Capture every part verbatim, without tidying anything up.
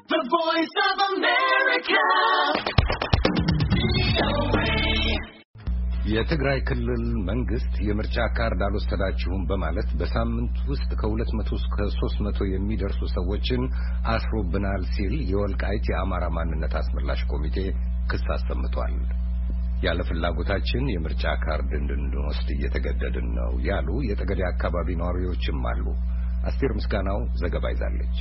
The Voice of America. የትግራይ ክልል መንግስት የምርጫ ካርድ አልወሰዳችሁም በማለት በሳምንት ውስጥ ከሁለት መቶ እስከ ሦስት መቶ የሚደርሱ ሰዎችን አስሮብናል ሲል የወልቃይት የአማራ ማንነት አስመላሽ ኮሚቴ ክስ አሰምቷል። ያለ ፍላጎታችን የምርጫ ካርድ እንድንወስድ እየተገደድን ነው ያሉ የጠገዴ አካባቢ ነዋሪዎችም አሉ። አስቴር ምስጋናው ዘገባ ይዛለች።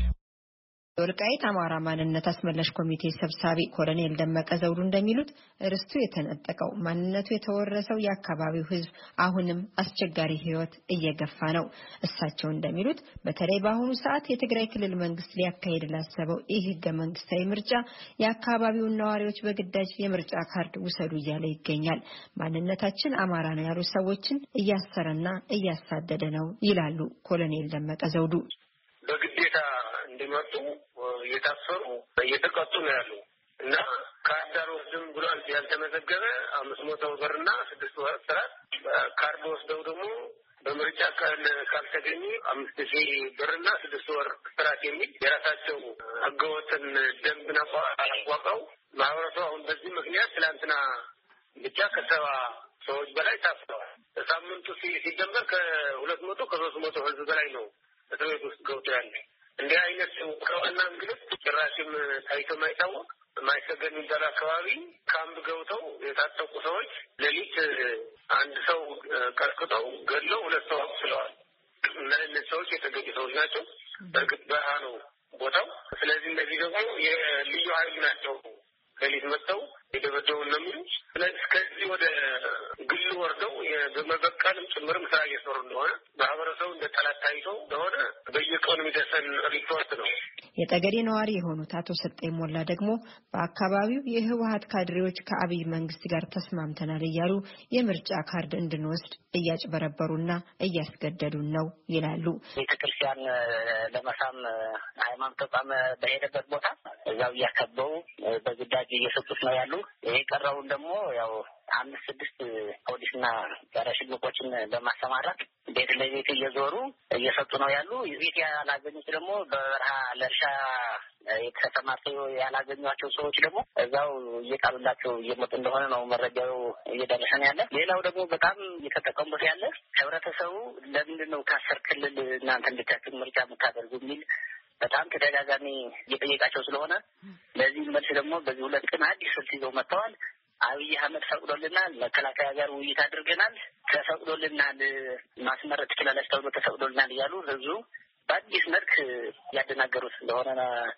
የወልቃይት አማራ ማንነት አስመላሽ ኮሚቴ ሰብሳቢ ኮሎኔል ደመቀ ዘውዱ እንደሚሉት ርስቱ የተነጠቀው ማንነቱ የተወረሰው የአካባቢው ሕዝብ አሁንም አስቸጋሪ ህይወት እየገፋ ነው። እሳቸው እንደሚሉት በተለይ በአሁኑ ሰዓት የትግራይ ክልል መንግስት ሊያካሂድ ላሰበው ይህ ህገ መንግስታዊ ምርጫ የአካባቢውን ነዋሪዎች በግዳጅ የምርጫ ካርድ ውሰዱ እያለ ይገኛል። ማንነታችን አማራ ነው ያሉ ሰዎችን እያሰረና እያሳደደ ነው ይላሉ ኮሎኔል ደመቀ ዘውዱ። በግዴታ እንዲመጡ የታሰሩ እየተቀጡ ነው ያሉ እና ካርድ ወስደው ብሏል ያልተመዘገበ አምስት መቶ ብርና ስድስት ወር እስራት ካርድ ወስደው ደግሞ በምርጫ ቀን ካልተገኙ አምስት ሺህ ብርና ስድስት ወር እስራት የሚል የራሳቸው ህገወጥን ደንብና አቋቋው ማህበረሰቡ አሁን በዚህ ምክንያት ትላንትና ብቻ ከሰባ ሰዎች በላይ ታስረዋል። ሳምንቱ ሲጀመር ከሁለት መቶ ከሶስት መቶ ህዝብ በላይ ነው እስር ቤት ውስጥ ገብቶ ያለ። እንዲህ አይነት ከዋና እንግልት ጭራሽም ታይቶ ማይታወቅ ማይሰገን የሚባል አካባቢ ካምፕ ገብተው የታጠቁ ሰዎች ሌሊት አንድ ሰው ቀርቅጠው ገድለው ሁለት ሰው አቁስለዋል። እና እነዚህ ሰዎች የተገኙ ሰዎች ናቸው። በእርግጥ በረሃ ነው ቦታው። ስለዚህ እነዚህ ደግሞ የልዩ ኃይል ናቸው። ሌሊት መጥተው የደበደቡን ነው የሚሉ። ስለዚህ ከዚህ ወደ ግል ወርደው በመበቀልም ጭምርም ስራ እየሰሩ እንደሆነ ማህበረሰቡ እንደ ጠላት ታይቶ እንደሆነ በየቀኑ የሚደርሰን ሪፖርት ነው። የጠገዴ ነዋሪ የሆኑት አቶ ሰጠኝ ሞላ ደግሞ በአካባቢው የህወሓት ካድሬዎች ከአብይ መንግስት ጋር ተስማምተናል እያሉ የምርጫ ካርድ እንድንወስድ እያጭበረበሩና እያስገደዱን ነው ይላሉ። ቤተክርስቲያን ለመሳም ሃይማኖት ተቋም በሄደበት ቦታ እዛው እያከበው በግዳጅ እየሰጡት ነው ያሉ። ይሄ ቀረውን ደግሞ ያው አምስት ስድስት ፖሊስና ጸረ ሽብቆችን በማሰማራት ቤት ለቤት እየዞሩ እየሰጡ ነው ያሉ። ቤት ያላገኙት ደግሞ በበረሃ ለእርሻ የተሰማሩ ያላገኟቸው ሰዎች ደግሞ እዛው እየቃሉላቸው እየመጡ እንደሆነ ነው መረጃው እየደረሰን ያለ። ሌላው ደግሞ በጣም እየተጠቀሙበት ያለ ህብረተሰቡ ለምንድን ነው ከአስር ክልል እናንተ እንድታችሁ ምርጫ የምታደርጉ የሚል በጣም ተደጋጋሚ እየጠየቃቸው ስለሆነ ለዚህ መልስ ደግሞ በዚህ ሁለት ቀን አዲስ ስልት ይዘው መጥተዋል። አብይ አህመድ ፈቅዶልናል፣ መከላከያ ጋር ውይይት አድርገናል፣ ተፈቅዶልናል፣ ማስመረጥ ትችላለች ተብሎ ተፈቅዶልናል እያሉ ህዝቡ በአዲስ መልክ ያደናገሩት እንደሆነ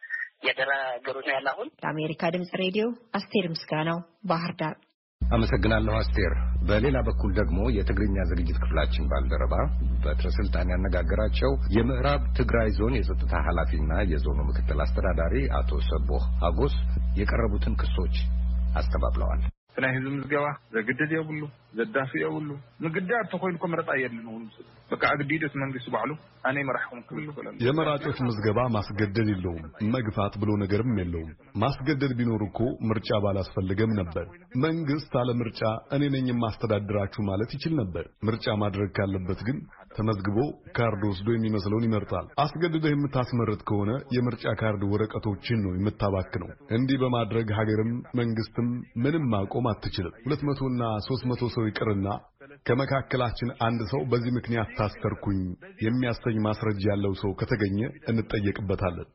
ያደናገሩት ነው ያለ። አሁን ለአሜሪካ ድምጽ ሬዲዮ አስቴር ምስጋናው ባህር ዳር። አመሰግናለሁ አስቴር። በሌላ በኩል ደግሞ የትግርኛ ዝግጅት ክፍላችን ባልደረባ በትረ ስልጣን ያነጋገራቸው የምዕራብ ትግራይ ዞን የጸጥታ ኃላፊና የዞኑ ምክትል አስተዳዳሪ አቶ ሰቦህ አጎስ የቀረቡትን ክሶች አስተባብለዋል። ናይ ህዝብ ምዝገባ ዘግድድ የብሉ ዘዳፊ የብሉ ምግዳድ ተኮይልኮ መረጣ የለን ነው በቃ አግዲደት መንግስት ባሉ እኔ መራሕኩም ክብል ይፈላል። የመራጮች ምዝገባ ማስገደድ የለውም፣ መግፋት ብሎ ነገርም የለውም። ማስገደድ ቢኖር እኮ ምርጫ ባላስፈልገም ነበር። መንግስት አለ ምርጫ እኔ ነኝ ማስተዳድራችሁ ማለት ይችል ነበር። ምርጫ ማድረግ ካለበት ግን ተመዝግቦ ካርድ ወስዶ የሚመስለውን ይመርጣል። አስገድደህ የምታስመርጥ ከሆነ የምርጫ ካርድ ወረቀቶችን ነው የምታባክነው። እንዲህ በማድረግ ሀገርም መንግስትም ምንም ማቆም አትችልም። ሁለት መቶ እና ሦስት መቶ ሰው ይቅርና ከመካከላችን አንድ ሰው በዚህ ምክንያት ታሰርኩኝ የሚያሰኝ ማስረጃ ያለው ሰው ከተገኘ እንጠየቅበታለን።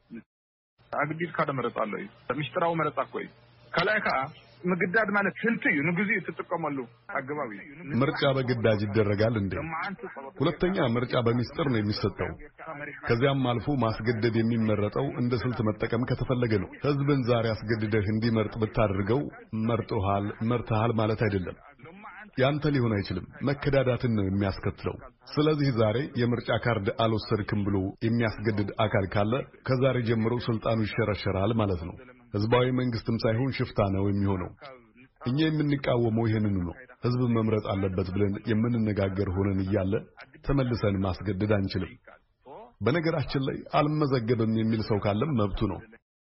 አግዲድ ካደ መረጣለሁ ሚስጥራው መረጣ ቆይ ከላይ ከአ ምግዳድ ማለት ስልት እዩ ንግዚ ተጠቀመሉ አገባቢ ምርጫ በግዳጅ ይደረጋል እንዴ? ሁለተኛ ምርጫ በሚስጥር ነው የሚሰጠው። ከዚያም አልፎ ማስገደድ የሚመረጠው እንደ ስልት መጠቀም ከተፈለገ ነው። ህዝብን ዛሬ አስገድደህ እንዲመርጥ ብታደርገው መርጦሃል መርተሃል ማለት አይደለም። ያንተ ሊሆን አይችልም። መከዳዳትን ነው የሚያስከትለው። ስለዚህ ዛሬ የምርጫ ካርድ አልወሰድክም ብሎ የሚያስገድድ አካል ካለ ከዛሬ ጀምሮ ስልጣኑ ይሸረሸራል ማለት ነው። ህዝባዊ መንግስትም ሳይሆን ሽፍታ ነው የሚሆነው። እኛ የምንቃወመው ይሄንን ነው። ህዝብ መምረጥ አለበት ብለን የምንነጋገር ሆነን እያለ ተመልሰን ማስገደድ አንችልም። በነገራችን ላይ አልመዘገብም የሚል ሰው ካለም መብቱ ነው።